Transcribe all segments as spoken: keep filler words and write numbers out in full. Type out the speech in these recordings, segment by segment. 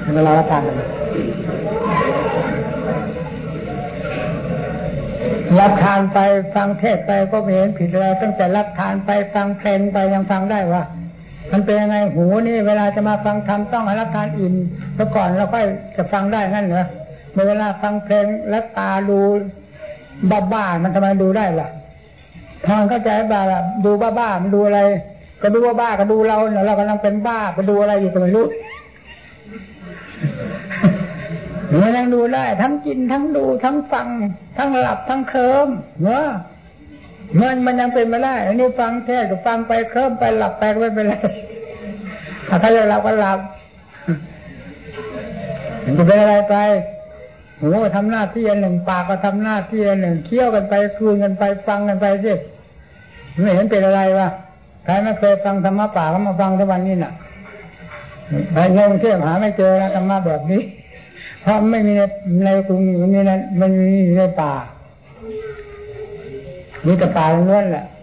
เวลารับทานกันรับทานไปฟังเทศไปก็ไม่เห็นผิดอะไรตั้งแต่รับทานไปฟังเพลงไปยังฟังได้ว่ามันเป็นยังไงหูนี่เวลาจะมาฟังธรรมต้องให้รับทานอิ่มแล้วก่อนเราค่อยจะฟังได้งั้นเหรอเวลาฟังเพลงแล้วตาดูบ้าๆมันทำไมดูได้ล่ะทางเข้าใจบ้าล่ะดูบ้าๆมันดูอะไรก็ดูว่าบ้าก็ดูเราเนี่ยเรากำลังเป็นบ้าไปดูอะไรอยู่ก็ไม่รู้มันยังดูได้ทั้งกินทั้งดูทั้งฟังทั้งหลับทั้งเคลิ้มเนอะมันมันยังเป็นไม่ได้อันนี้ฟังแท้ก็ฟังไปเคลิ้มไปหลับไปก็ไม่เป็นไรถ้าใครจะหลับก็หลับมันจะเป็นอะไรไปหูก็ทำหน้าที่อันหนึ่งปากก็ทำหน้าที่อันหนึ่งเคี้ยวกันไปคืนกันไปฟังกันไปสิไม่เห็นเป็นอะไรวะใครไม่เคยฟังธรรมะป่าก็มาฟังทุกวันนี้น่ะไปในกรุงเทพหาไม่เจอนะธรรมะแบบนี้เพราะไม่มีในในกรุงมันมีในมันมีในป่ามีแต่ป่าล้วนแหละ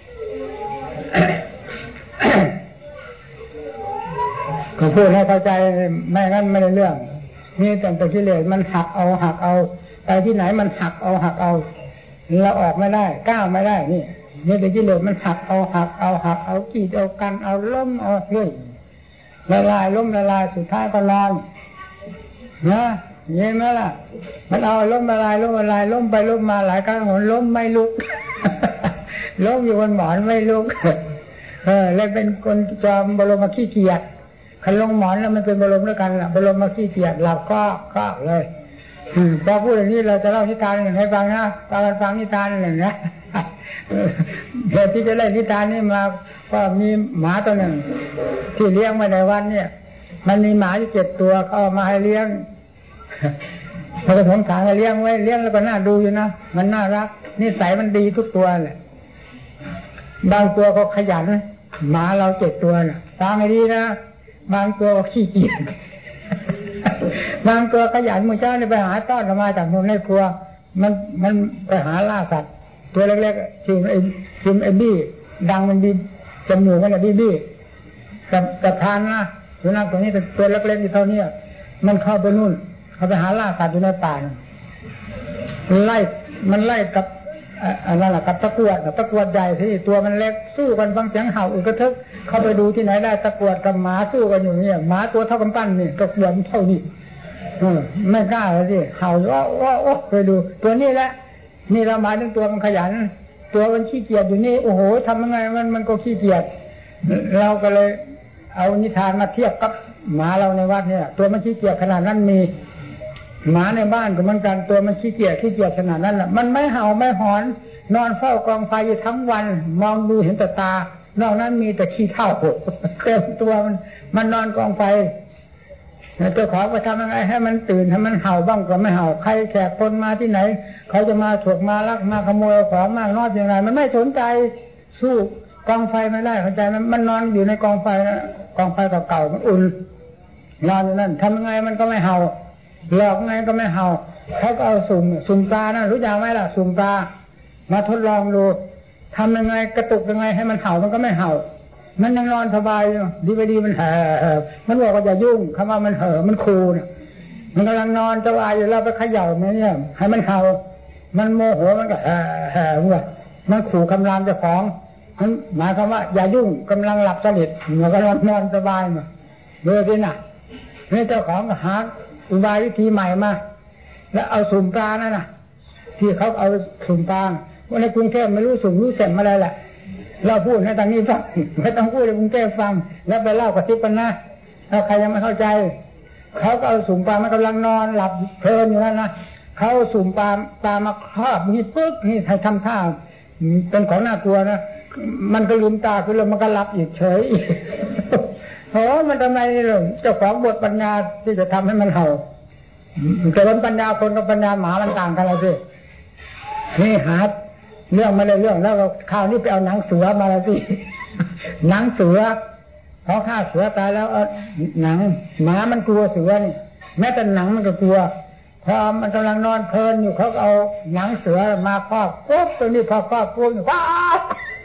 ก็พูดให้เข้าใจไม่งั้นไม่ได้เรื่องมีแต่แต่กิเลสมันหักเอาหักเอาไปที่ไหนมันหักเอาหักเอาเราออกไม่ได้ก้าวไม่ได้นี่มีแต่กิเลสมันหักเอาหักเอาหักเอากีดเอากันเอาล้มเอาเรื่อยละลายล้มละลายสุดท้ายก็นอนนะเห็นไหมล่ะมันเอาล้มละลายล้มละลายล้มไปล้มมาหลายครั้งหนล้มไม่ลุกล้มอยู่บนหมอนไม่ลุกเออเลยเป็นคนจอมบรมขี้เกียจคันลงหมอนแล้วมันเป็นบรมด้วยกันล่ะบรมขี้เกียจหลับก็ก็เลยพอพูดอย่างนี้เราจะเล่านิทานหนึ่งให้ฟังนะฟังกันฟังนิทานหนึ่งนะเหตุที่จะเล่านิทานนี้มาก็มีหมาตัวหนึ่งที่เลี้ยงมาในวันเนี่ยมันมีหมาอยู่เจ็ดตัวเขาเอามาให้เลี้ยงมันก็สงสารเลี้ยงไว้เลี้ยงแล้วก็น่าดูอยู่นะมันน่ารักนิสัยมันดีทุกตัวแหละบางตัวก็ขยันหมาเราเจ็ดตัวน่ะฟังให้ดีนะบางตัวก็ขี้เกียจบางตัวขยันเมื่อเช้าเนี่ยไปหาต้อนออกมาจากนู่นในครัวมันมันไปหาล่าสัตว์ตัวเล็กๆชื่อไอ้ชื่อไอ้บี้ดังมันดีจมูกมันอะบี้บี้กับกับทานนะสุนัขตัวนี้เป็นตัวเล็กๆอยู่เท่านี้มันเข้าไปนู่นเขาไปหาล่าสัตว์อยู่ในป่ามันไล่มันไล่กับอันนั้นแหละกับตะกรวดกับตะกรวดใหญ่ที่ตัวมันเล็กสู้กันฟังเสียงเห่าอึกกระทึกเข้าไปดูที่ไหนได้ตะกรวดกับหมาสู้กันอยู่เนี่ยหมาตัวเท่ากำปั้นนี่ตะกรวดเท่านี้ไม่กล้าเลยสิเห่าว่าว่าโอ้ไปดูตัวนี้แหละนี่เราหมายถึงตัวมันขยันตัวมันขี้เกียจอยู่นี่โอ้โหทำยังไงมันมันก็ขี้เกียจเราก็เลยเอานิทานมาเทียบกับหมาเราในวัดเนี่ยตัวมันขี้เกียจขนาดนั้นมีหมาในบ้านก็เหมือนกันตัวมันขี้เกียจขี้เกียจขนาดนั้นแหละมันไม่เห่าไม่หอนนอนเฝ้ากองไฟอยู่ทั้งวันมองดูเห็นแต่ตานอกนั้นมีแต่ขี้เถ้าเต็มตัวมันมันนอนกองไฟเจ้าของไปทำยังไงให้มันตื่นให้มันเห่าบ้างก็ไม่เห่าใครแขกคนมาที่ไหนเขาจะมาถกมาลักมาขโมยของมากน้อยอย่างไรมันไม่สนใจสู้กองไฟไม่ได้เข้าใจมันมันนอนอยู่ในกองไฟนะกองไฟเก่าๆมันอุ่นนอนอยู่นั่นทำยังไงมันก็ไม่เห่าหลอกไงก็ไม่เห่าเขาก็เอาสุ่มสุ่มปลานะรู้จักไหมล่ะสุ่มปลามาทดลองดูทำยังไงกระตุกยังไงให้มันเห่ามันก็ไม่เห่ามันยังนอนสบายอยู่ดีไปดีมันเห่อมันบอกว่าอย่ายุ่งคำว่ามันเห่อมันคูเนี่ยมันกำลังนอนสบายอยู่เราไปเขย่ามันเนี่ยให้มันเห่ามันโมโหมันก็เห่อเห่อว่ะมันขู่คำรามเจ้าของมันหมายความว่าอย่ายุ่งกำลังหลับสนิทมันกำลังนอนสบายมาเบื่อที่น่ะนี่เจ้าของก็หาอุบายวิธีใหม่มาแล้วเอาสุ่มปลานั่นน่ะที่เขาเอาสุ่มปลาว่าในกรุงเทพไม่รู้สุ่มรู้เสร็จอะไรแหละเราพูดในทางนี้ฟังไม่ต้องพูดในกรุงเทพฟังแล้วไปเล่ากับทิพย์กันนะถ้าใครยังไม่เข้าใจเขาก็เอาสุ่มปลามันกำลังนอนหลับเพลินอยู่นั่นนะเขาสุ่มปลาปลามาครอบนี่ปึ๊กนี่ใครทำท่าเป็นของน่ากลัวนะมันก็ลืมตาคือแล้วมันก็หลับอีกเฉยอีกโอ้มันทำไมเจ้าของบทปัญญาที่จะทำให้มันเห่าแต่ว่าปัญญาคนกับปัญญาหมามันต่างกันเลยสินี่หาเรื่องมาเลยเรื่องแล้วก็คราวนี้ไปเอาหนังเสือมาแล้วสิหนังเสือพอฆ่าเสือตายแล้วเอาหนังหมามันกลัวเสือนี่แม้แต่หนังมันก็กลัวพอมันกำลังนอนเพลินอยู่เขาเอาหนังเสือมาครอบปุ๊บตัวนี้พอครอบปุ๊บว้าว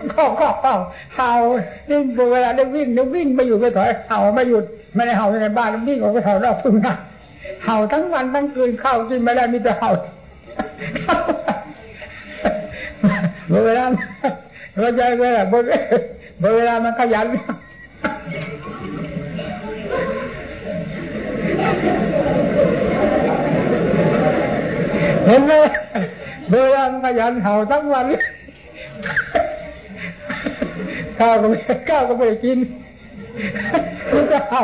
เข้าเข้าเข้าเห่านี่เวลาได้วิ่งได้วิ่งไม่อยู่ไม่ถอยเห่าไม่หยุดไม่ได้เห่าในบ้านวิ่งออกไปเห่านอกทุ่งนาเห่าทั้งวันทั้งคืนเข้ากินไม่ได้มีแต่เห่าเวลาเข้าใจไหมล่ะเวลามันขยันเห็นไหมเวลามันขยันเห่าทั้งวันข้าวก็ไม่ข้าวก็ไม่ได้กินมันจะเห่า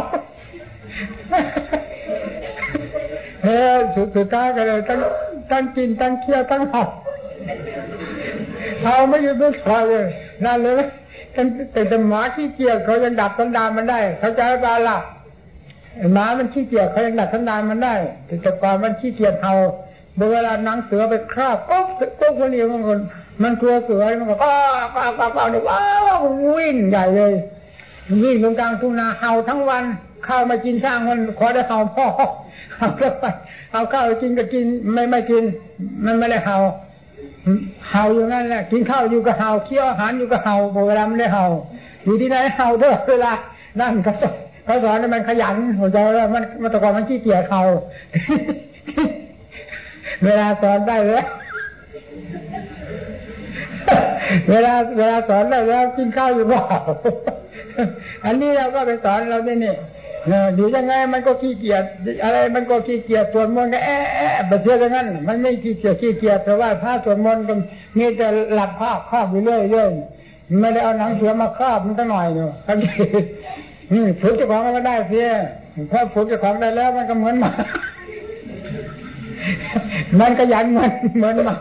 เฮ้ยสุดสุดท้ายก็เลยตั้งตั้งกินตั้งเคี้ยวตั้งเห่าเห่าไม่หยุดไม่ถอยเลยนั่นเลยแต่แต่หมาขี้เกียจเขายังดับสันดานมันได้เขาใจเปล่าล่ะหมามันขี้เกียจเขายังดับสันดานมันได้แต่ก่อนมันขี้เกียจเห่าเวลาหนังเสือไปคราบปุ๊บปุ๊บคนนี้มันคนมันกลัวเสือมันก็ก้าวก้าวก้าวก้าวเนี่ยว้าววิ่งใหญ่เลยวิ่งตรงกลางทุ่งนาเห่าทั้งวันข้าวมากินช่างมันขอได้เห่าพ่อเห่าแล้วไปเอาข้าวกินก็กินไม่ไม่กินมันไม่ได้เห่าเห่าอยู่งั้นแหละกินข้าวอยู่กับเห่าเคี้ยวอาหารอยู่กับเห่าเวลามันได้เห่าอยู่ที่ไหนเห่าเถอะเวลานั่นเขาสอนเขาสอนให้มันขยันหัวใจแล้วมันมันแต่ก่อนมันขี้เกียจเห่าเวลาสอนได้แล้วเวลาเวลาสอนได้แล้วกินข้าวอยู่เปล่าอันนี้เราก็ไปสอนเราเนี่ยอยู่ยังไงมันก็ขี้เกียจอะไรมันก็ขี้เกียจสวดมนต์ก็แอะแอะแบบเชื่ออย่างนั้นมันไม่ขี้เกียจขี้เกียจแต่ว่าผ้าสวดมนต์ก็มีแต่หลับผ้าครอบอยู่เรื่อยเรื่อยไม่ได้เอาหนังเสือมาครอบมันตั้งหน่อยเนาะฝึกเจ้าของมันก็ได้เสียพอฝึกเจ้าของได้แล้วมันก็เหมือนหมามันก็ยันมันเหมือนหมา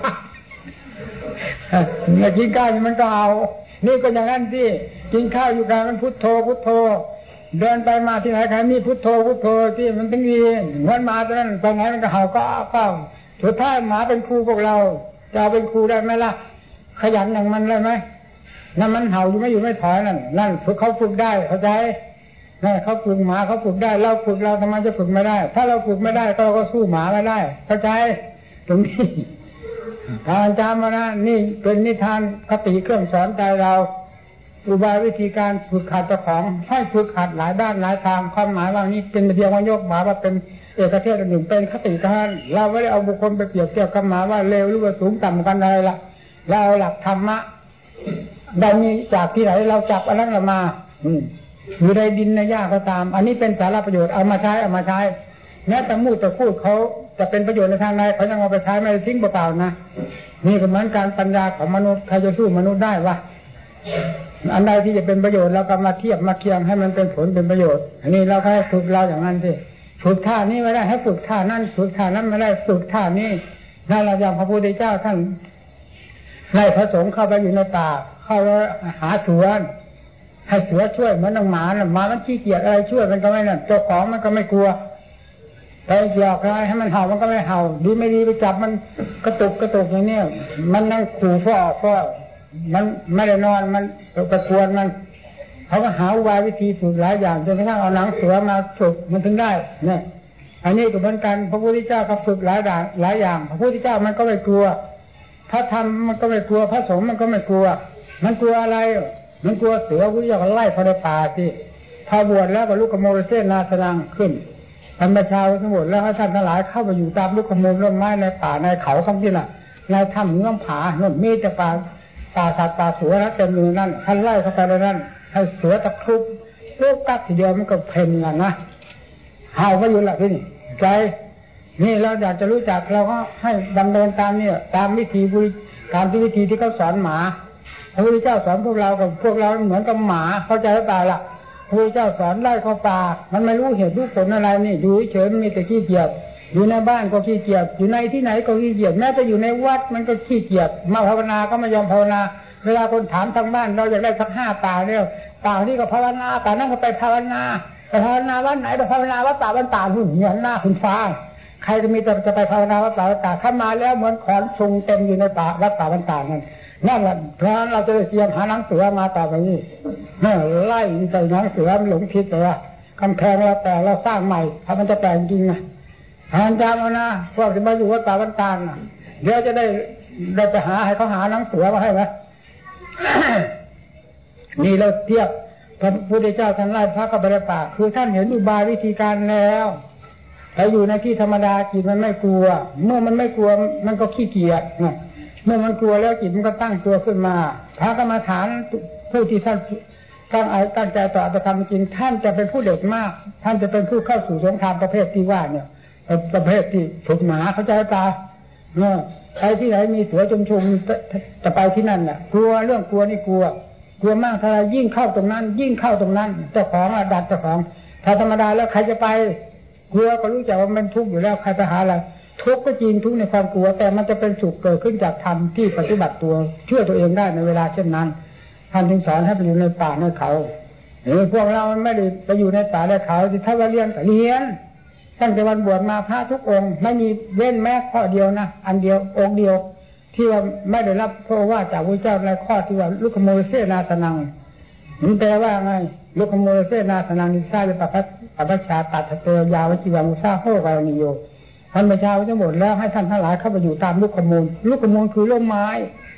มากินข้าวมันก็เอานี่ก็อย่างนั้นที่กินข้าวอยู่กันมันพุทโธพุทโธเดินไปมาที่ไหนใครมีพุทโธพุทโธที่มันถึงดีเหมือนหมาตัวนั้นไปไหนมันก็เห่าก็อ้าวสุดท้ายหมาเป็นครูพวกเราจะเป็นครูได้ไหมล่ะขยันอย่างมันได้ไหมนั่นมันเห่าอยู่ไม่อยู่ไม่ถอยนั่นนั่นฝึกเขาฝึกได้เข้าใจนั่นเขาฝึกหมาเขาฝึกได้เราฝึกเราทำไมจะฝึกไม่ได้ถ้าเราฝึกไม่ได้เราก็สู้หมาไม่ได้เข้าใจตรงนี้ทางจำมานะนี่เป็นนิทานคติเครื่องสอนใจเราอุบายวิธีการฝึกขัดเจ้าของให้ฝึกขัดหลายด้านหลายทางความหมายว่านี้เป็นเพียงว่ายกหมาว่าเป็นเอกเทศหนึ่งเป็นคติท่านเราไม่ได้เอาบุคคลไปเปรียบเทียบกับหมาว่าเลวหรือว่าสูงต่ำกันอะไรล่ะเราหลักธรรมะได้มีจากที่ไหนเราจับอันนั้นมาอยู่ในดินในหญ้าก็ตามอันนี้เป็นสาระประโยชน์เอามาใช้เอามาใช้แม้แต่มูดแต่พูดเขาจะเป็นประโยชน์ในทางใดเขายังเอาไปใช้ไม่ทิ้งเปล่าๆนะนี่ก็เหมือนการปัญญาของมนุษย์ใครจะสู้มนุษย์ได้วะอันใดที่จะเป็นประโยชน์เราก็มาเทียบมาเคียงให้มันเป็นผลเป็นประโยชน์อันนี้เราแค่ฝึกเราอย่างนั้นที่ฝึกท่านี้ไม่ได้ให้ฝึกท่านั้นฝึกท่านั้นไม่ได้ฝึกท่านี้นั่นเราอย่างพระพุทธเจ้าท่านไล่พระสงฆ์เข้าไปอยู่ในป่าเข้าหาเสือให้เสือช่วยเหมือนนางหมาน่ะหมามันขี้เกียจอะไรช่วยมันก็ไม่นั่นเจ้าของมันก็ไม่กลัวไปหลอกอะไรให้มันเห่ามันก็ไม่เห่าดีไม่ดีไปจับมันกระตุกกระตุกอย่างนี้มันนั่งขู่ฟ้อฟ้อมันไม่ได้นอนมันไปกวนมันเขาก็หาวิธีวิธีฝึกหลายอย่างจนกระทั่งเอาหนังเสือมาฝึกมันถึงได้เนี่ยอันนี้ก็เหมือนกันพระพุทธเจ้าก็ฝึกหลายอย่างหลายอย่างพระพุทธเจ้ามันก็ไม่กลัวพระธรรมมันก็ไม่กลัวพระสงฆ์มันก็ไม่กลัวมันกลัวอะไรมันกลัวเสือพระพุทธเจ้าก็ไล่เขาในป่าที่พอบวชแล้วก็ลูกขโมยเส้นนาสนังขึ้นธรรมชาติทั้งหมดแล้วให้ท่านทั้งหลายเข้าไปอยู่ตามลูกขโมยต้นไม้ในป่าในเขาทั้งที่น่ะในถ้ำเงื่อมผาโน่นมีแต่ป่าป่าสัตว์ป่าเสือนะเต็มอยู่นั่นท่านไล่เข้าไปในนั้นให้เสือตะครุบลูกกัดทีเดียวมันก็เพ่นกันนะเห่าก็อยู่ละที่นี่ใจนี่เราอยากจะรู้จักเราก็ให้ดำเนินตามเนี่ยตามวิธีการที่วิธีที่เขาสอนหมาพระพุทธเจ้าสอนพวกเรากับพวกเราเหมือนกับหมาเข้าใจหรือเปล่าล่ะพระพุทธเจ้าสอนไล่เข้าป่ามันไม่รู้เหตุรู้ผลอะไรนี่อยู่เฉยมีแต่ขี้เกียจอยู่ในบ้านก็ขี้เกียจอยู่ในที่ไหนก็ขี้เกียจแม้แต่อยู่ในวัดมันก็ขี้เกียจมาภาวนาก็ไม่ยอมภาวนาเวลาคนถามทางบ้านเราอยากได้สักห้าป่าเนี่ยป่านี่ก็ภาวนาป่านั่นก็ไปภาวนาไปภาวนาวัดไหนไปภาวนาวัดป่าวัดป่าหุ่นเหมือนหน้าคุณฟ้าใครจะมีแต่จะไปภาวนาวัดป่าวัดป่าเข้ามาแล้วเหมือนขอนทรงเต็มอยู่ในป่าวัดป่าวัดป่านั่นนั่นแหละเพราะฉะนั้นเราจะได้เตรียมหาหนังเสือมาต่อไปนี้ไล่ใจหนังเสือมันหลงคิดแต่ว่ากำแพงเราแต่เราสร้างใหม่ถ้ามันจะแปลงจริงนะทางจำเอานะพวกที่มาอยู่วัดป่าวัดป่าเดี๋ยวจะได้ได้ไปหาให้เขาหาหนังเสือมาให้ไหมนี่เราเทียบพระพุทธเจ้าท่านไล่พระกับพระป่าคือท่านเห็นอุบายวิธีการแล้วแต่อยู่ในที่ธรรมดาจิตมันไม่กลัวเมื่อมันไม่กลัวมันก็ขี้เกียจเมื่อมันกลัวแล้วจิตมันก็ตั้งตัวขึ้นมาพระกรรมฐานผู้ที่ท่านตั้งตั้งใจต่ออัตถธรรมจริงท่านจะเป็นผู้เด็ดมากท่านจะเป็นผู้เข้าสู่สงครามประเภทที่ว่าเนี่ยประเภทที่ฝึกหมาเข้าใจป่ะเนาะใครที่ไหนมีเสือชุมชุมจะไปที่นั่นแหละกลัวเรื่องกลัวนี่กลัวกลัวมากเท่าไรยิ่งเข้าตรงนั้นยิ่งเข้าตรงนั้นเจ้าของอะดัดเจ้าของถ้าธรรมดาแล้วใครจะไปกลัวก็รู้จักว่ามันทุกข์อยู่แล้วใครไปหาอะไรทุกข์ก็จริงทุกข์ในความกลัวแต่มันจะเป็นสุขเกิดขึ้นจากธรรมที่ปฏิบัติตัวช่วยตัวเองได้ในเวลาเช่นนั้นท่านจึงสอนให้ไปอยู่ในป่าในเขาเออพวกเราไม่ได้ไปอยู่ในป่าในเขาที่ถ้าว่าเรียนก็เรียนตั้งแต่วันบวชมาพระทุกองค์ไม่มีเว้นแม้ข้อเดียวนะอันเดียวองค์เดียวที่ว่าไม่ได้รับพระว่าจากพระเจ้าในข้อที่ว่าลุกขโมยเสนาสนังมันแปลว่าไงลุกขโมยเสนาสนังนิสาจะปัพปัพชาตัดเตยาวชิวังอุซาโหกานิโยท่านประชาทั้งหมดแล้วให้ท่านทั้งหลายเข้าไปอยู่ตามลุกขโมยลุกขโมยคือร่มไม้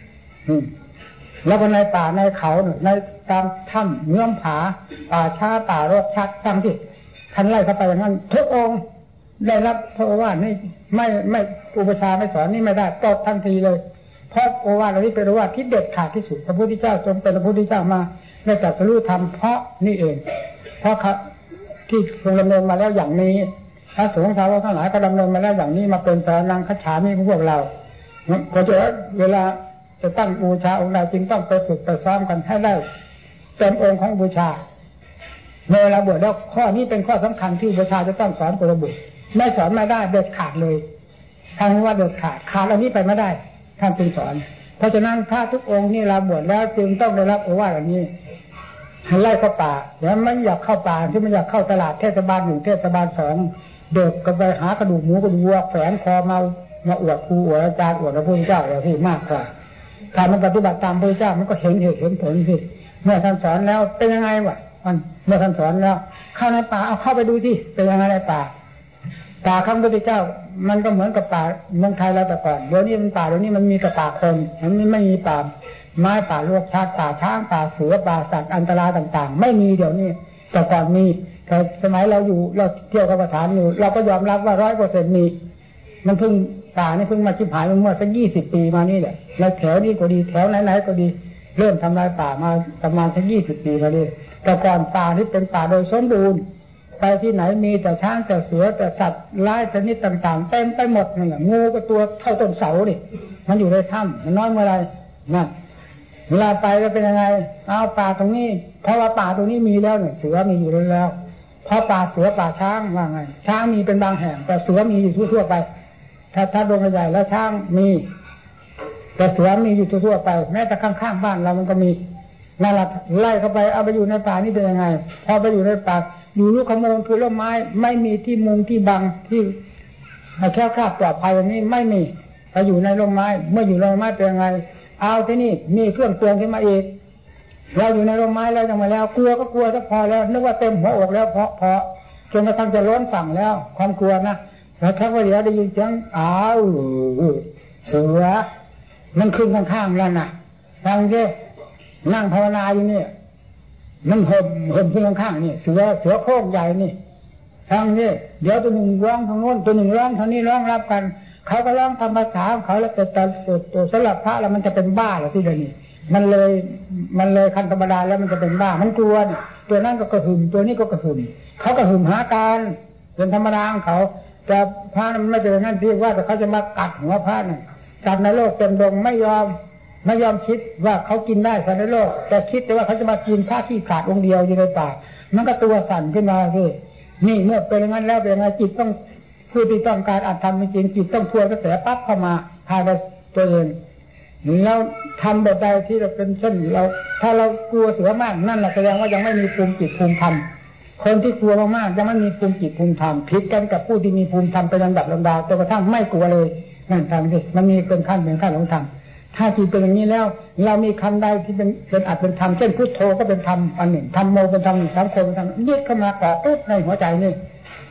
แล้วก็ในป่าในเขาในตามถ้ำเงื่อมผาป่าช้าป่ารกชัดทั้งที่ท่านไล่เข้าไปอย่างนั้นทุกองค์ได้รับพระโอวาทนี่ไม่ไม่อุปชาไม่สอนนี่ไม่ได้ตอบทันทีเลยเพราะโอวาทเหล่านี้เป็นโอวาทที่เด็ดขาดที่สุดพระพุทธเจ้าจงเป็นพระพุทธเจ้ามาได้ตรัสรู้ธรรมเพราะนี่เองเพราะที่ทรงดำเนินมาแล้วอย่างนี้พระสงฆ์สาวกทั้งหลายก็ดำเนินมาแล้วอย่างนี้มาเป็นสานังคัจฉามิพวกเราเพราะฉะนั้นเวลาจะตั้งบูชาองค์ใดจึงต้องไปฝึกไปซ้อมกันให้ได้เต็มองค์ของบูชาเมื่อเราบวชแล้วข้อนี้เป็นข้อสำคัญที่บูชาจะต้องสอนคนละบุตรไม่สอนไม่ได้เด็ดขาดเลยทางนี้ว่าเด็ดขาดขาดอันนี้ไปไม่ได้ท่านจึงสอนเพราะฉะนั้นพระทุกองค์นี่เราบวชแล้วจึงต้องได้รับโอวาทอันนี้ให้ไล่เข้าป่าเดี๋ยวไม่อยากเข้าป่าที่ไม่อยากเข้าตลาดเทศบาลหนึ่งเทศบาลสองเด็กก็ไปหากระดูกหมูกระดูกวัวแฝงคอมามาอวดครูอวดอาจารย์อวดพระพุทธเจ้าอย่างที่มากกว่าถ้ามันปฏิบัติตามพระพุทธเจ้ามันก็เห็นเหตุเห็นผลสิเมื่อท่านสอนแล้วเป็นยังไงวะมันเมื่อท่านสอนแล้วเข้าในป่าเอาเข้าไปดูที่เป็นยังไงในป่าป่าข้างพระพุทธเจ้ามันก็เหมือนกับป่าเมืองไทยเราแต่ก่อนเดี๋ยวนี้มันป่าเดี๋ยวนี้มันมีแต่ป่าคนมันไม่มีป่าไม้ป่าลวกชาติป่าช้างป่าเสือป่าสัตว์อันตรายต่างๆไม่มีเดี๋ยวนี้แต่ก่อนมีแต่สมัยเราอยู่เราเที่ยวกับประธานอยู่เราก็ยอมรับว่าร้อยเปอร์เซ็นต์มีมันเพิ่งป่านี่เพิ่งมาชิบหายเมื่อสักยี่สิบปีมานี่แหละในแถวนี้ก็ดีแถวไหนๆก็ดีเริ่มทำลายป่ามาประมาณสักยี่สิบปีมานี่แต่ก่อนป่านี่เป็นป่าโดยสมบูรณ์ไปที่ไหนมีแต่ช้างแต่เสือแต่สัตว์ร้ายชนิดต่างๆเต็มไปหมดนั่นแหละงูก็ตัวเท่าต้นเสาดิมันอยู่ในถ้ำมันน้อยเมื่อไรนั่นเวลาไปก็เป็นยังไงเอาป่าตรงนี้เพราะว่าป่าตรงนี้มีแล้วเนี่ยเสือมีอยู่แล้วเพราะป่าเสือป่าช้างว่าไงช้างมีเป็นบางแห่งแต่เสือมีอยู่ทั่วๆไปถ้าถ้าดงใหญ่แล้วช้างมีแต่เสือมีอยู่ทั่วๆไปแม้แต่ข้างๆบ้านเรามันก็มีนั่นแหละไล่เข้าไปเอาไปอยู่ในป่านี่เป็นยังไงพอไปอยู่ในป่าอยู่ลูกขโมยคือร่มไม้ไม่มีที่มุงที่บังที่แค่คราบปลอดภัยอย่างนี้ไม่มีไปอยู่ในร่มไม้เมื่ออยู่ในร่มไม้เป็นยังไงเอาที่นี่มีเครื่องเตือนขึ้นมาอีกเราอยู่ในร่มไม้แล้วยังมาแล้วกลัวก็กลัวซะพอแล้วนึกว่าเต็มหัวอกแล้วเพราะเพราะจนกระทั่งจะล้นฝั่งแล้วความกลัวนะแล้วถ้าว่าเดี๋ยวได้ยินเสียงอ้าวเสือมันขึ้นข้างๆแล้วนะฟังดินั่งภาวนาอยู่นี่มันห่มห่มขึ้นข้างๆนี่เสือเสือโคร่งใหญ่นี่ฟังดิเดี๋ยวตัวหนึ่งร้องทางโน้นตัวหนึ่งร้องทางนี้ร้องรับกันเขาก็ร้องทำภาษาของเขาแล้วแต่ตัวสำหรับพระแล้วมันจะเป็นบ้าหรือที่เดี๋ยวนี้มันเลยมันเลยคันธรรมดาแล้วมันจะเป็นบ้ามันกลัวตัวนั้นก็กระหึ่มตัวนี้ก็กระหึ่มเขากระหึ่มหาการเป็นธรรมดาของเขาแต่พระมันไม่เป็นอย่างนั้นที่ว่าแต่เขาจะมากัดหัวพระน่ะสัตว์ในโลกเต็มดงไม่ยอมไม่ยอมคิดว่าเขากินได้สัตว์ในโลกแต่คิดแต่ว่าเขาจะมากินพระที่ขาดองค์เดียวอยู่ในป่ามันก็ตัวสั่นขึ้นมาคือนี่เมื่อเป็นอย่างนั้นแล้วเป็นยังไงจิตต้องผู้ที่ต้องการอัตธรรมจริงจิตต้องทวนกระแสปั๊บเข้ามาภายในตัวเองแล้วทำแบบใดที่เราเป็นเช่นเราถ้าเรากลัวเสือมากนั่นแหละแสดงว่ายังไม่มีภูมิจิตภูมิธรรมคนที่กลัวมากๆยังไม่มีภูมิจิตภูมิธรรมผิดกันกับผู้ที่มีภูมิธรรมเป็นลำดับลำดาจนกระทั่งไม่กลัวเลยนั่นทางที่มันมีเป็นขั้นเป็นขั้นของธรรมถ้าจิตเป็นอย่างนี้แล้วเรามีคำใดที่เป็นเป็นอัตเป็นธรรมเช่นพุทโธก็เป็นธรรมอันหนึ่งธรรมโมเป็นธรรมสังโฆเป็นธรรมยึดเข้ามาเกาะปุ๊บในหัวใจนี่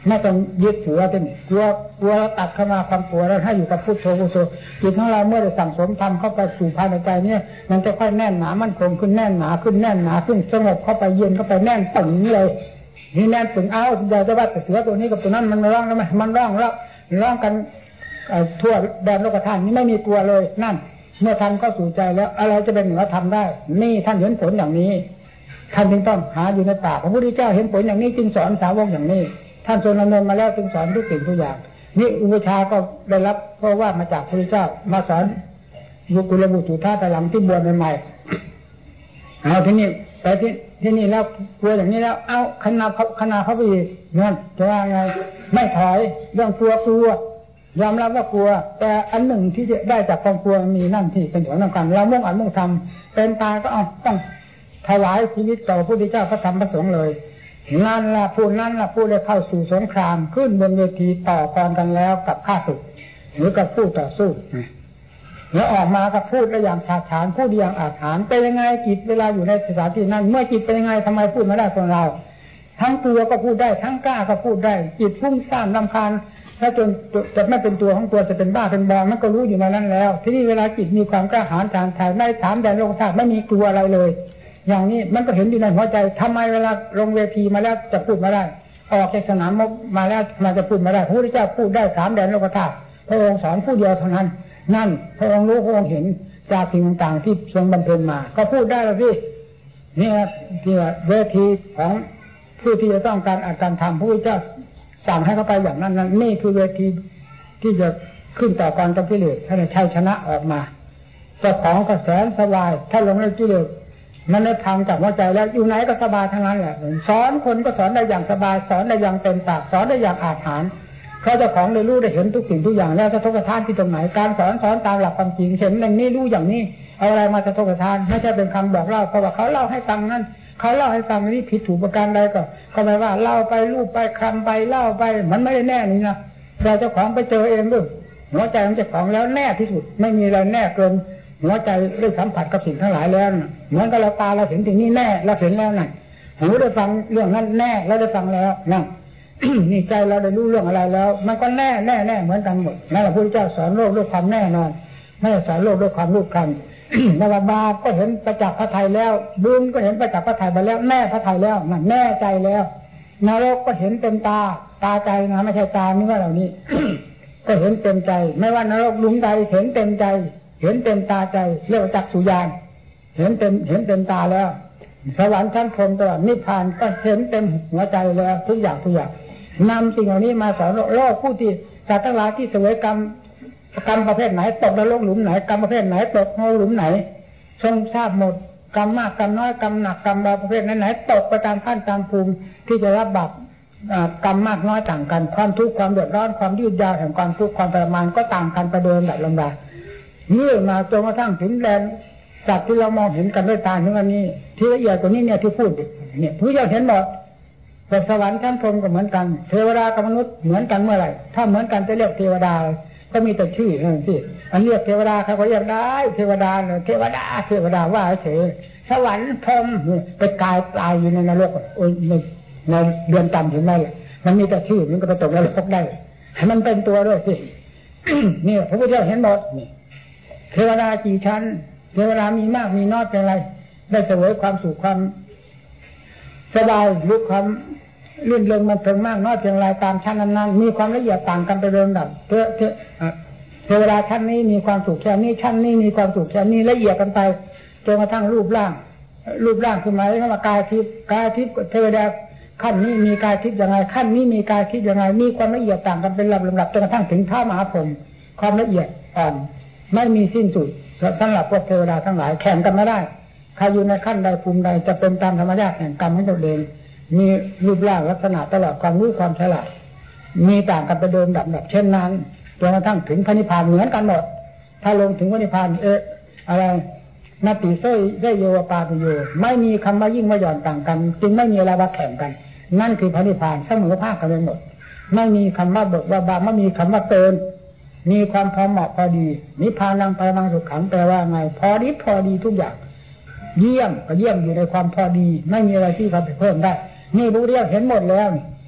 ไม่ต้องยึดเสือเป็นกลัวกลัวแล้วตัดเข้ามาความกลัวแล้วให้อยู่กับพุทโธพุทโธจิตของเราเมื่อได้สั่งสมทำเข้าไปสู่ภายในใจเนี่ยมันจะค่อยแน่นหนามั่นคงขึ้นแน่นหนาขึ้นแน่นหนาขึ้นสงบเข้าไปเย็นเข้าไปแน่นตึงเลยนี่แน่นตึงเอาเดี๋ยวจะว่าแต่เสือตัวนี้กับตัวนั้นมันร้องแล้วไหมมันร้องแล้วร้องกันทั่วแดนโลกธาตุนี้ไม่มีกลัวเลยนั่นเมื่อทำเข้าสู่ใจแล้วอะไรจะเป็นเหนือทำได้นี่ท่านเห็นผลอย่างนี้ท่านจึงต้องหาอยู่ในป่าพระพุทธเจ้าเห็นผลอย่างนี้จึงสอนสาวกอย่างนี้ท่านทรงดำเนินมาแล้วจึงสอนทุกสิ่งทุกอย่างนี่อุปชาก็ได้รับเพราะว่ามาจากพระพุทธเจ้ามาสอนยุกุลบุตรท่าแต่หลังที่บวชใหม่ๆเอาที่นี่ไปที่ที่นี่แล้วกลัวอย่างนี้แล้วเอาขนาดเขาขนาดเขาไปอีกนั่นจะว่าไงไม่ถอยเรื่องกลัวกลัวยอมรับว่ากลัวแต่อันหนึ่งที่จะได้จากความกลัวมีนั่นที่เป็นของสำคัญเรามุ่งอันมุ่งทำเป็นตายก็เอาต้องถวายชีวิตต่อพระพุทธเจ้าพระธรรมพระสงฆ์เลยนั่นละผู้นั้นละผู้ได้เข้าสู่สงครามขึ้นบนเวทีต่อกรกันแล้วกับข้าศึกหรือกับผู้ต่อสู้แล้วออกมากับพูดได้อย่างฉาดฉานพูดอย่างอาถรรพ์เป็นยังไงจิตเวลาอยู่ในสถานที่นั้นเมื่อจิตเป็นยังไงทำไมพูดไม่ได้คนเราทั้งกลัวก็พูดได้ทั้งกล้าก็พูดได้จิตฟุ้งซ่านรำคาญถ้าจนจะไม่เป็นตัวของตัวจะเป็นบ้าเป็นบอมันก็รู้อยู่ในนั้นแล้วที่นี่เวลาจิตมีความกล้าหาญทางใจไม่ถามแดนโลกธาตุไม่มีกลัวอะไรเลยอย่างนี้มันก็เห็นอยู่ในหัวใจทำไมเวลาลงเวทีมาแล้วจะพูดไม่ได้ออกจากสนามมาแล้วมาจะพูดไม่ได้พระพุทธเจ้าพูดได้สามแดนโลกธาตุพระองค์สอนผู้เดียวเท่านั้นนั่นพระองค์รู้พระองค์เห็นจากสิ่งต่างๆที่ทรงบำเพ็ญมาก็พูดได้แล้วสินี่ที่ว่าเวทีของผู้ที่จะต้องการอาการทำพระพุทธเจ้าสั่งให้เขาไปอย่างนั้นนั้นนี่คือเวทีที่จะขึ้นต่อการกับกิเลสให้ชัยชนะออกมาเจ้าของก็แสนสบายถ้าลงในกิเลสมันได้ทางจากหัวใจแล้วอยู่ไหนก็สบายทั้งนั้นแหละสอนคนก็สอนได้อย่างสบายสอนได้อย่างเต็มปากสอนได้อย่างอาถรรพ์เพราะเจ้าของได้รู้ได้เห็นทุกสิ่งทุกอย่างแล้วสะทกสะท้านที่ตรงไหนการสอนสอนตามหลักความจริงเห็นอย่างนี้รู้อย่างนี้เอาอะไรมาสะทกสะท้านไม่ใช่เป็นคำบอกเล่าเพราะว่าเขาเล่าให้ฟังนั้นเขาเล่าให้ฟังนี่ผิดถูกประการใดก็ก็ไม่ว่าเล่าไปรูปไปคำไปเล่าไปมันไม่ได้แน่นี่นะแต่เจ้าของไปเจอเองด้วยหัวใจของเจ้าของแล้วแน่ที่สุดไม่มีอะไรแน่เกินหัวใจได้สัมผัสกับสิ่งทั้งหลายแล้วนะเหมือนกับเราตาเราเห็นสิ่งนี้แน่เราเห็นแล้วนะหูได้ฟังเรื่องนั้นแน่เราได้ฟังแล้วนะนี่ใจเราได้รู้เรื่องอะไรแล้วมันก็แน่แน่แน่เหมือนกันหมดนั่นแหละพระพุทธเจ้าสอนโลกด้วยความแน่นอนไม่ได้สอนโลกด้วยความรูปคำนวบาก็เห็นประจักษ์พระทัยแล้วบุญก็เห็นประจักษ์พระทัยไปแล้วแน่พระทัยแล้วนั่นแน่ใจแล้วนรกก็เห็นเต็มตาตาใจนะไม่ใช่ตาเนื้อเหล่านี้ ก็เห็นเต็มใจไม่ว่านรกหลุมใดเห็นเต็มใจเห็นเต็มตาใจเรียกว่าจักษุญาณเห็นเต็มเห็นเต็มตาแล้วสวรรค์ชั้นพรหมตลอดนิพพานก็เห็นเต็มหัวใจแล้วทุกอย่างทุกอย่างนำสิ่งเหล่านี้มาสอนโลกผู้ที่สัตว์ทั้งหลายที่เสวยกรรมกรรมประเภทไหนตกนรกหลุมไหนกรรมประเภทไหนตกนรกหลุมไหนทรงทราบหมดกรรมมากกรรมน้อยกรรมหนักกรรมเบาประเภทไหนไหนตกไปตามขั้นตามภูมิที่จะรับบาปกรรมมากน้อยต่างกันความทุกข์ความเดือดร้อนความยืดยาวแห่งความทุกข์ความทรมานก็ต่างกันไปโดยลำดับลำดับนี่มาจนกระทั่งถึงแดนสัตว์ที่เรามองเห็นกันด้วยตาเนื้อนี้ที่ละเอียดกว่านี้เนี่ยที่พูดเนี่ยผู้เจ้าเห็นหมดแต่สวรรค์ชั้นพรหมก็เหมือนกันเทวดากับมนุษย์เหมือนกันเมื่อไหร่ถ้าเหมือนกันจะเรียกเทวดาก็มีแต่ชื่อนั่นสิอันเรียกเทวดาเขาก็เรียกได้เทวดาเนี่ยเทวดาเทวดาว่าเฉยสวรรค์พรหมไปกายตายอยู่ในนรกโอ้ยในเดือนจำเห็นไหมมันมีแต่ชื่อมันก็ไปตกนรกได้ให้มันเป็นตัวด้วยสิ นี่พระพุทธเจ้าเห็นหมดนี่เทวดากี่ชั้นเทวดามีมากมีน้อยเป็นไรได้เสวยความสุขความสบายหรือความลื่นเริงมันถึงมากน้อยเพียงไรตามชั้นนั้นๆมีความละเอียดต่างกันไปโดยลำดับเทเทเทวดาชั้นนี้มีความสุขแค่นี้ชั้นนี้มีความสุขแค่นี้ละเอียดกันไปจนกระทั่งรูปร่างรูปร่างคือหมายถึงว่ากายทิพย์กายทิพย์เทวดาขั้นนี้มีกายทิพย์ยังไงขั้นนี้มีกายทิพย์ยังไงมีความละเอียดต่างกันเป็นลำดับจนกระทั่งถึงท้ามหาพรหมความละเอียดอ่อนไม่มีสิ้นสุดสำหรับพวกเทวดาทั้งหลายแข่งกันไม่ได้ใครอยู่ในขั้นใดภูมิใดจะเป็นตามธรรมชาติแห่งกรรมของตัวเองมีรูปร่างลักษณะตลอดความรู้ความฉลาดมีต่างกันไปโดยลำดับเช่นนั้นจนกระทั่งถึงพระนิพพานเหมือนกันหมดถ้าลงถึงพระนิพพานเอ๊ะอะไรนาติโซยเซโยปาปิโยไม่มีคำว่ายิ่งว่าหย่อนต่างกันจึงไม่มีอะไรว่าแข่งกันนั่นคือพระนิพพานเสมอภาคกันไปหมดไม่มีคำว่าเบิกว่าบาไม่มีคำว่าเกินมีความพอเหมาะพอดีนิพพานังปรมังสุขขังแปลว่าไงพอดีพอดีทุกอย่างเยี่ยมก็เยี่ยมอยู่ในความพอดีไม่มีอะไรที่เขาไปเพิ่มได้นี่รู้เรื่องเห็นหมดแล้ว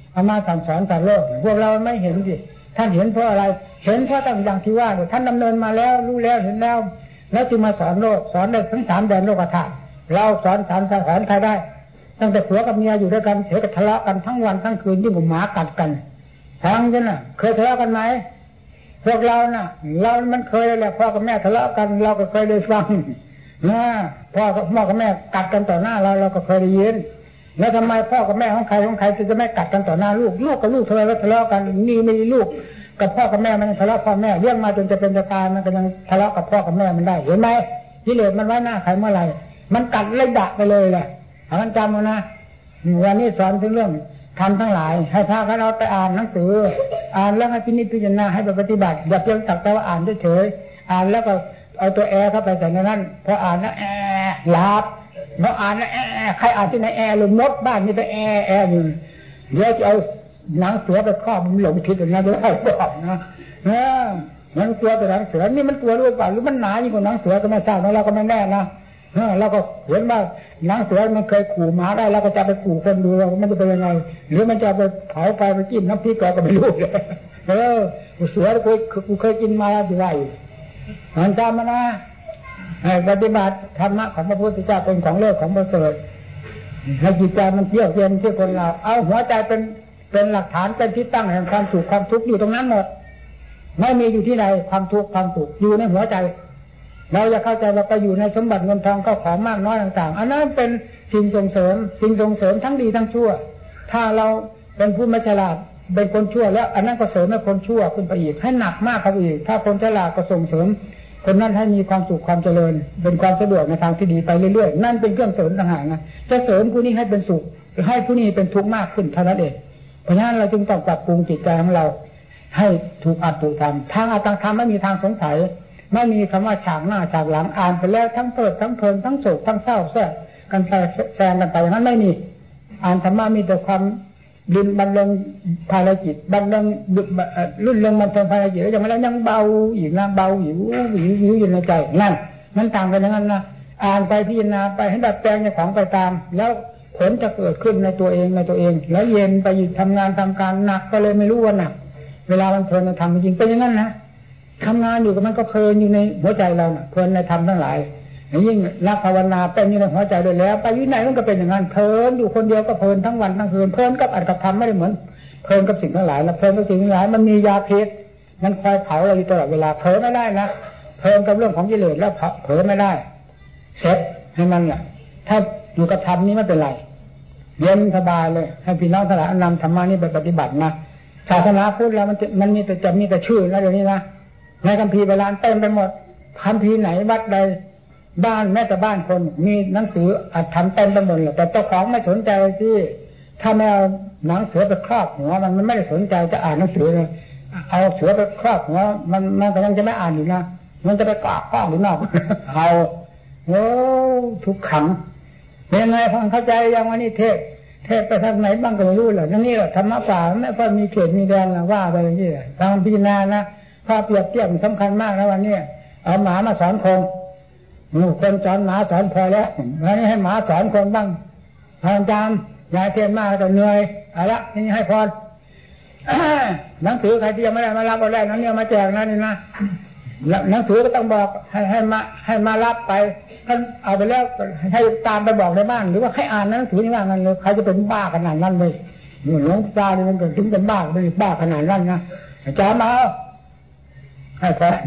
เอามาสั่งสอนสัตว์โลกพวกเราไม่เห็นสิท่านเห็นเพราะอะไรเห็นเพราะตั้งอย่างที่ว่าเนี่ยท่านดำเนินมาแล้วรู้แล้วเห็นแล้วแล้วจึงมาสอนโลกสอนได้ทั้งสามแดนโลกธาตุเราสอนสามสอนใครได้ตั้งแต่ผัวกับเมียอยู่ด้วยกันเฉยกับทะเลาะกันทั้งวันทั้งคืนยิ่งกว่าหมากัดกันฟังกันน่ะเคยทะเลาะกันไหมพวกเราน่ะเรามันเคยแหละพ่อกับแม่ทะเลาะกันเราก็เคยได้ฟังนะพ่อกับพ่อกับแม่กัดกันต่อหน้าเราเราก็เคยได้ยินแล้วทำไมพ่อกับแม่ของใครของใครจะไม่กัดกันต่อหน้าลูกลูกกับลูกทะเลาะทะเลาะกันนี่มีลูกกับพ่อกับแม่มันทะเลาะพ่อแม่เลี้ยงมาจนจะเป็นจะตายมันก็ยังทะเลาะกับพ่อกับแม่มันได้เห็นไหมกิเลสมันไว้หน้าใครเมื่อไหร่มันกัดเลยดะไปเลยแหละเอามันจำเอานะวันนี้สอนถึงเรื่องทำทั้งหลายให้พากันเราไปอ่านหนังสืออ่านแล้วให้พินิจพิจารณาให้ไปปฏิบัติอย่าเพียงสักแต่ว่าอ่านเฉยๆอ่านแล้วก็เอาตัวแอร์เข้าไปใส่ในนั้นพออ่านแล้วแอร์หลับพออ่านแล้วแอร์ใครอ่านที่ไหนแอร์หรือมดบ้านมีแต่แอร์แอร์อยู่เดี๋ยวจะเอาหนังเสือไปครอบมันหลงคิดอย่างนั้นจะได้บอกนะหนังเสือแต่หนังเสือนี่มันตัวรู้เปล่าหรือมันหนายิ่งกว่าหนังเสือก็ไม่ทราบนะเราก็ไม่แน่นะเราก็เห็นว่าหนังเสือมันเคยขู่หมาได้เราก็จะไปขู่คนดูว่ามันจะเป็นยังไงหรือมันจะไปเผาไฟไปจิ้มน้ำพริกก็ไม่รู้เลยเออเสือกูกูเคยกินมาแล้วอยู่ไรมันจำมานะปฏิบัติธรรมะของพระพุทธเจ้าเป็นของเลิศของประเสริฐให้จิตใจมันเที่ยวเย็นที่คนเราเอาหัวใจเป็นเป็นหลักฐานเป็นที่ตั้งแห่งความสุขความทุกข์อยู่ตรงนั้นหมดไม่มีอยู่ที่ใดความทุกข์ความสุขอยู่ในหัวใจเราจะเข้าใจว่าไปอยู่ในสมบัติเงินทองเข้าของมากน้อยต่างๆอันนั้นเป็นสิ่งส่งเสริมสิ่งส่งเสริมทั้งดีทั้งชั่วถ้าเราเป็นผู้ไม่ฉลาดเป็นคนชั่วแล้วอันนั้นก็เสริมให้คนชั่วขึ้นไปอีกให้หนักมากขึ้นอีกถ้าคนฉลาดก็ส่งเสริมคนนั้นให้มีความสุขความเจริญเป็นความสะดวกในทางที่ดีไปเรื่อยๆนั่นเป็นเครื่องเสริมต่างหากนะจะเสริมผู้นี้ให้เป็นสุขหรือให้ผู้นี้เป็นทุกข์มากขึ้นเท่านั้นเองเพราะฉะนั้นเราจึงต้องปรับปรุงจิตใจของเราให้ถูกอัดถูกทำทางอัตตธรรมไม่มีทางสงสัยไม่มีคำว่าฉากหน้าฉากหลังอ่านไปแล้วทั้งเพลิดทั้งเพลินทั้งโศกทั้งเศร้าแทรกกันไปแซงกันไปอย่างนั้นไม่มีอ่านธรรมะมีแต่ความดินบรรเลงภารกิจบรรเลงรุ่นเรืองบรรเทิงภารกิจแล้วยังไม่แล้วยังเบาอีกนะเบาหิวหิวหิวอยู่ในใจนั่นมันต่างกันอย่างนั้นนะอ่านไปพิจารณาไปให้ดัดแปลงในของไปตามแล้วผลจะเกิดขึ้นในตัวเองในตัวเองแล้วเย็นไปอยู่ทำงานทำการหนักก็เลยไม่รู้ว่าหนักเวลามันเพลินในธรรมจริงเป็นอย่างนั้นนะทำงานอยู่กับมันก็เพลินอยู่ในหัวใจเราเน่ะเพลินในธรรมทั้งหลายยิ่งนักภาวนาเป็นอยู่ในหัวใจด้วยแล้วไปอยู่ไหนมันก็เป็นอย่างนั้นเพลินอยู่คนเดียวก็เพลินทั้งวันทั้งคืนเพลินกับอัตถธรรมไม่ได้เหมือนเพลินกับสิ่งทั้งหลายนะเพลินกับสิ่งทั้งหลายมันมียาพิษมันคอยเผาเราอยู่ตลอดเวลาเพลินไม่ได้นะเพลินกับเรื่องของกิเลสแล้วเผลอไม่ได้เสร็จให้มันแหละถ้าอยู่กับธรรมนี้ไม่เป็นไรเย็นสบายเลยให้พี่น้องทั้งหลายนำธรรมะนี้ไปปฏิบัตินะศาสนาพุทธแล้วมันมันมีแต่จะมีแต่ชื่อนะเดี๋ยวนี้นะในคัมภีร์โบราณเต็มไปหมดคัมภีร์ไหนวัดใดบ้านแม้แต่บ้านคนมีหนังสืออัดทำเต็มไปหมดเลยแต่เจ้าของไม่สนใจที่ถ้าไม่เอาหนังเสือไปครอบหัวมันมันไม่ได้สนใจจะอ่านหนังสือเลยเอาเสือไปครอบหัวมันมันก็ยังจะไม่อ่านอยู่นะมันจะไปกอกก้องหรือนอกเอาโอ้ทุกขังยังไงพังเข้าใจยังวันนี้เทศเทศไปทางไหนบ้างก็ไม่รู้แหละนั่นนี่ธรรมะป่าไม่ค่อยมีเขตมีแดนนะว่าไปอย่างนี้ทางพิจารณานะถ้าเปรียบเทียบสำคัญมากนะวันนี้เอาหมามาสอนคนคนสอนหมาสอนพอแล้ววันนี้ให้หมาสอนคนบ้างทางจามยายเทียนมากแต่เหนื่อยเอาละนี่ให้พรหนังสือใครที่ยังไม่ได้มารับเอาได้นั้นเนี่ยมาแจกนั่นนี่นะหนังสือก็ต้องบอกให้ให้มาให้มารับไปท่านเอาไปแล้วให้ตามไปบอกในบ้านหรือว่าให้อ่านหนังสือนี่ว่างั้นเลยใครจะเป็นบ้าขนาดนั้นเลยหลวงตาเนี่ยมันถึงเป็นบ้าไม่บ้าขนาดนั้นนะอาจารย์มาให้พร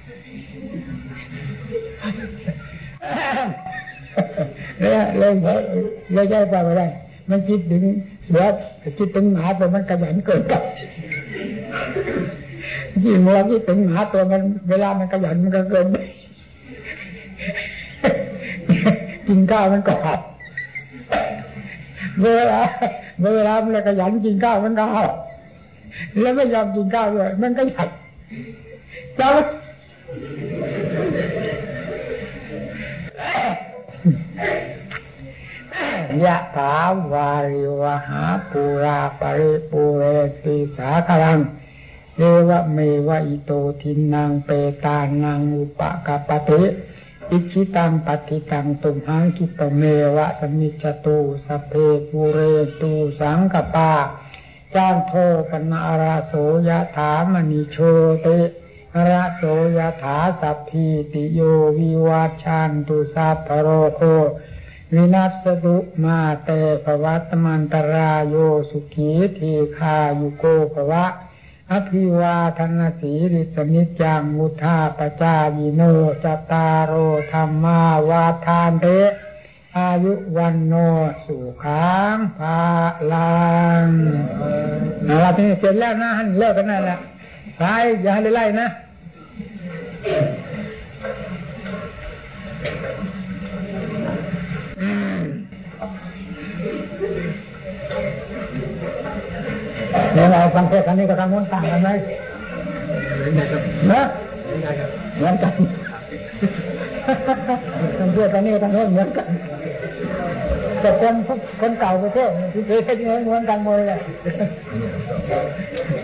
เลยเลยเลยใจไปไม่ได้มันจิตถึงเสือจิตถึงหมาแต่มันขยันเกินกับยิ่งเวลาที่ถึงหมาตัวมันเวลามันขยันมันก็เกินกินข้าวมันก็หัดเวลาเวลามันขยันกินข้าวมันก็หัดแล้วไม่ยอมกินข้าวด้วยมันก็หัดเจ้ายะถาวาริวหาปูราปริปูเรติสาคลังเอวะเมวะอิโตทินังเปตานังอุปกปติอิชิตังปฏิตังตุมหังคิปเมวะสมิจจตุสัพเพปุเรตุสังกปาจางโทปนาราโสยถามณิโชติระโสยถาสัพพิติโยวิวัชชันตุสัพพโรโควินัสสตุมาเตภวัตมันตรายโยสุขีทีคายุโกภวะอภิวาทนาสีริสนิจังมุทาปจายิโนจตารโอธรรมาวาทานเตอายุวันโนสุขังภาลังเอาละทีนี้เสร็จแล้วนะให้เลิกกันนั่นแหละไปอย่าให้ไล่นะเนี่ยเราฟังเทศน์อันนี้กับทางโน้นต่างกันไหมนะเหมือนกันฟังเทศน์อันนี้กับทางโน้นเหมือนกันแต่คนคนเก่าไปเทศน์ที่เทศน์ที่เหมือนกันหมดเลย